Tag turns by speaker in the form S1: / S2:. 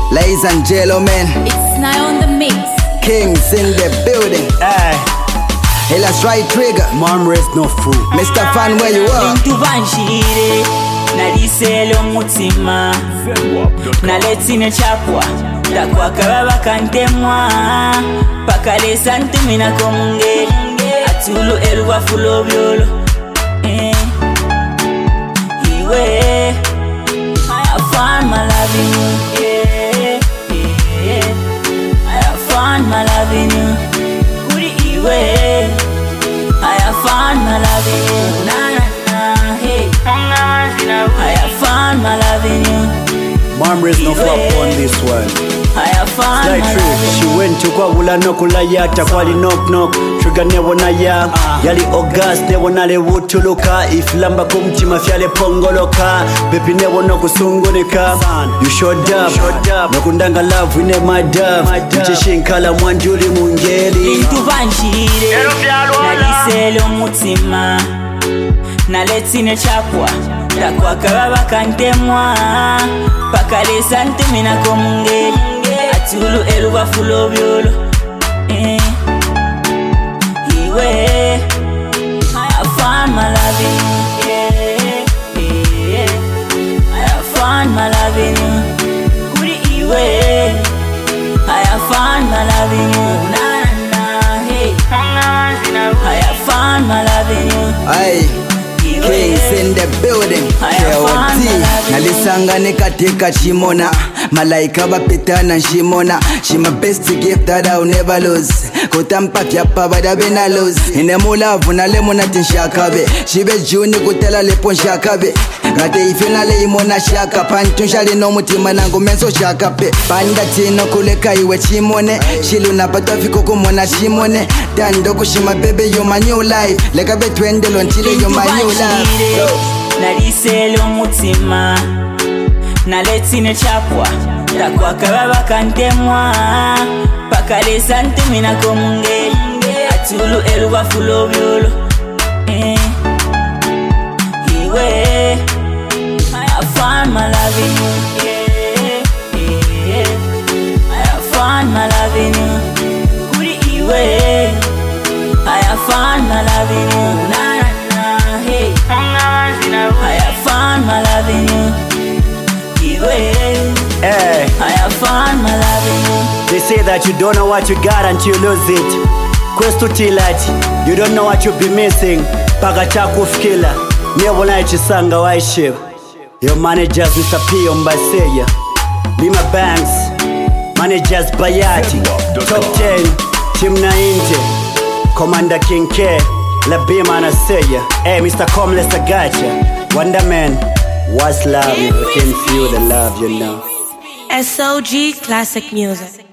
S1: Ladies and gentlemen,
S2: It's now on the mix.
S1: Kings in the building. Let's right trigger.
S3: Mom raised no fool.
S1: Mr. Fan, where you are?
S4: Bintu banshire naliselo mutima naletine chapwa takwakababa kantemwa pakalesa ntumina komunge atulu elwafulo byolo iwe I found my love in you, I found my love in you, kuri iwe I found my love in you, na na na, hey. I found my love in you.
S3: Mom raised no flop on this one.
S4: I found
S3: Slight
S4: my
S3: trick.
S4: love in
S3: She went to Kwagula no kulayata kwali knock knock. Sugar never na ya. Yali August never na le wutuluka. If lamba kumchima fyale pongoloka. Baby never no kusungunika. You showed up. No kundanga love we never my dove. Mchishinkala mwanjuli mungeli.
S4: Bintu banshire naliselo mutima naletine chapwa takwakababa kantemwa pakalesa ntumina komunge atulu elwafulo byolo iwe I found my love in you, I found my love in you, kuri iwe I found my love in you, na na na, hey. I found my love in you.
S1: Aye. Kings in the building. KOD. Nalisangane katika Shimona. Malaika bapita na Shimona. She my best gift that I'll never lose. Kutampa fyapa bada bena lose. Inemulavu na lemona tinshakabe. Shibe juni kutela lepon shakabe. Ngate ifinale imona shaka. Pantunshali no mutima nangu menso shakape. Panda tino kuleka iwe Shimone. Shilu na patafiko kumona Shimone. Tando kushima baby you're my new life. Leka betwende lontile you're my new life.
S4: Naliselo mutima naletine chapwa takwakababa kantemwa pakalesa ntumina komunge atulu elwafulo byolo iwe I found my love in you, I found my love in you, kuri iwe I found my love in you, na na na, hey. I found my love in you, iwe I found my love in you.
S3: They say that you don't know what you got until you lose it. Quest to tilati, you don't know what you be missing. Paka chaku fikila, never night chisanga waiship. Your managers Mr. P on Baseya, Bima Banks, managers Bayati, Top 10, Team Nainte, Commander King K, La Bima Naseya. Hey Mr. Comless Agacha, Wonder Man, what's love if you can feel the love you know.
S5: SOG Classic Music.